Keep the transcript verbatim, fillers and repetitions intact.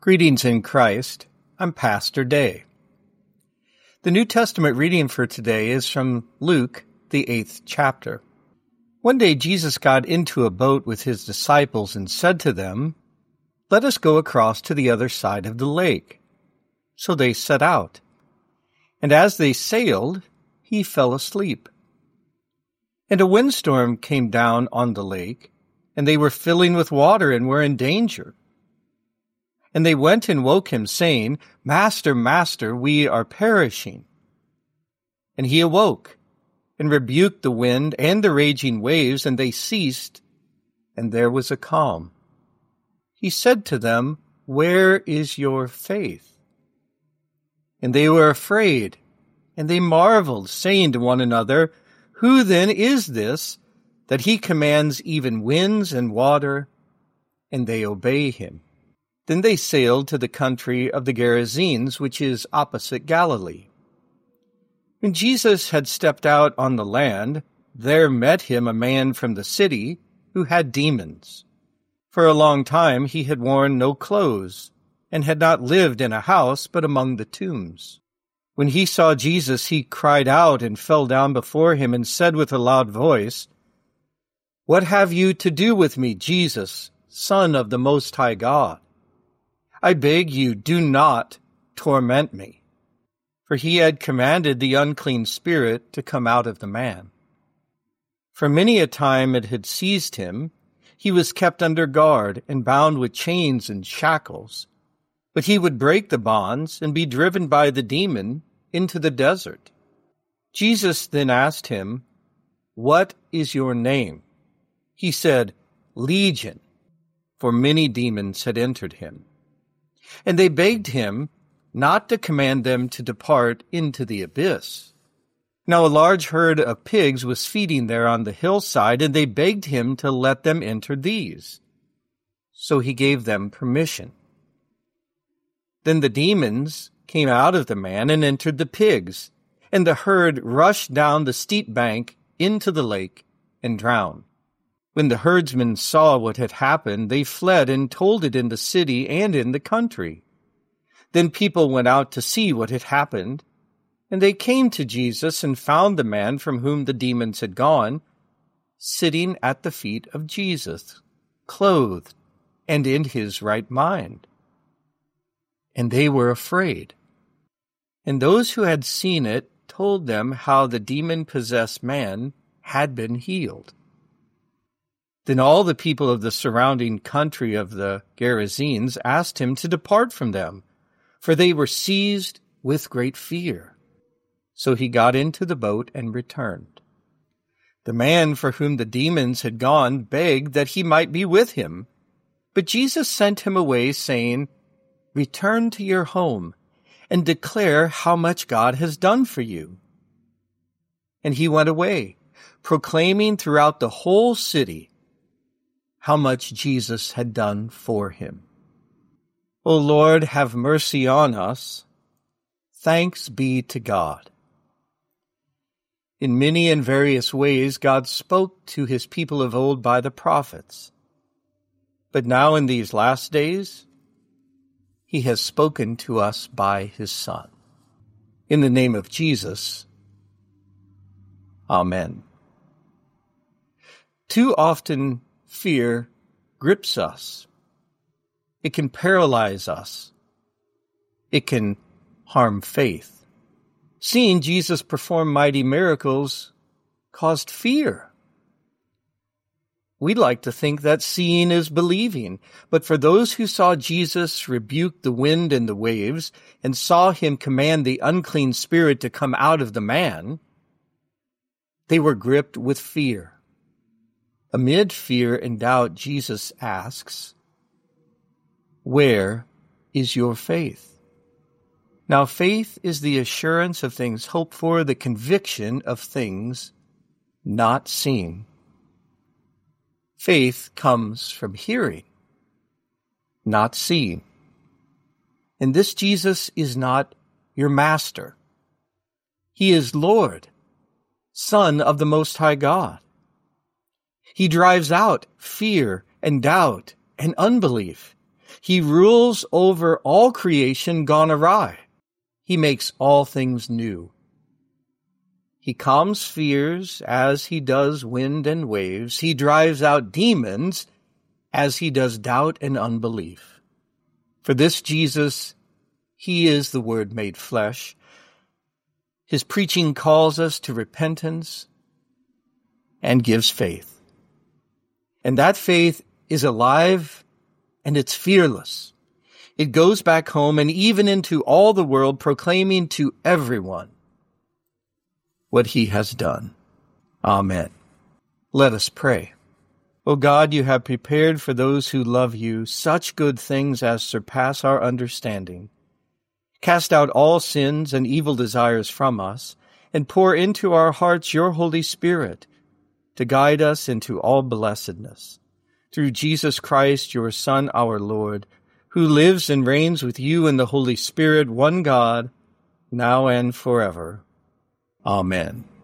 Greetings in Christ. I'm Pastor Day. The New Testament reading for today is from Luke, the eighth chapter. One day Jesus got into a boat with his disciples and said to them, "Let us go across to the other side of the lake." So they set out. And as they sailed, he fell asleep. And a windstorm came down on the lake, and they were filling with water and were in danger. And they went and woke him, saying, "Master, Master, we are perishing." And he awoke, and rebuked the wind and the raging waves, and they ceased, and there was a calm. He said to them, "Where is your faith?" And they were afraid, and they marveled, saying to one another, "Who then is this, that he commands even winds and water, and they obey him?" Then they sailed to the country of the Gerasenes, which is opposite Galilee. When Jesus had stepped out on the land, there met him a man from the city who had demons. For a long time he had worn no clothes, and had not lived in a house but among the tombs. When he saw Jesus, he cried out and fell down before him and said with a loud voice, "What have you to do with me, Jesus, Son of the Most High God? I beg you, do not torment me." For he had commanded the unclean spirit to come out of the man. For many a time it had seized him. He was kept under guard and bound with chains and shackles. But he would break the bonds and be driven by the demon into the desert. Jesus then asked him, "What is your name?" He said, "Legion," for many demons had entered him. And they begged him not to command them to depart into the abyss. Now a large herd of pigs was feeding there on the hillside, and they begged him to let them enter these. So he gave them permission. Then the demons came out of the man and entered the pigs, and the herd rushed down the steep bank into the lake and drowned. When the herdsmen saw what had happened, they fled and told it in the city and in the country. Then people went out to see what had happened, and they came to Jesus and found the man from whom the demons had gone, sitting at the feet of Jesus, clothed and in his right mind. And they were afraid. And those who had seen it told them how the demon-possessed man had been healed. Then all the people of the surrounding country of the Gerasenes asked him to depart from them, for they were seized with great fear. So he got into the boat and returned. The man for whom the demons had gone begged that he might be with him, but Jesus sent him away, saying, "Return to your home and declare how much God has done for you." And he went away, proclaiming throughout the whole city how much Jesus had done for him. O Lord, have mercy on us. Thanks be to God. In many and various ways, God spoke to his people of old by the prophets. But now in these last days, he has spoken to us by his Son. In the name of Jesus, Amen. Too often, fear grips us. It can paralyze us. It can harm faith. Seeing Jesus perform mighty miracles caused fear. We'd like to think that seeing is believing, but for those who saw Jesus rebuke the wind and the waves and saw him command the unclean spirit to come out of the man, they were gripped with fear. Amid fear and doubt, Jesus asks, "Where is your faith?" Now, faith is the assurance of things hoped for, the conviction of things not seen. Faith comes from hearing, not seeing. And this Jesus is not your master. He is Lord, Son of the Most High God. He drives out fear and doubt and unbelief. He rules over all creation gone awry. He makes all things new. He calms fears as he does wind and waves. He drives out demons as he does doubt and unbelief. For this Jesus, he is the Word made flesh. His preaching calls us to repentance and gives faith. And that faith is alive and it's fearless. It goes back home and even into all the world, proclaiming to everyone what he has done. Amen. Let us pray. O God, you have prepared for those who love you such good things as surpass our understanding. Cast out all sins and evil desires from us, and pour into our hearts your Holy Spirit to guide us into all blessedness. Through Jesus Christ, your Son, our Lord, who lives and reigns with you in the Holy Spirit, one God, now and forever. Amen.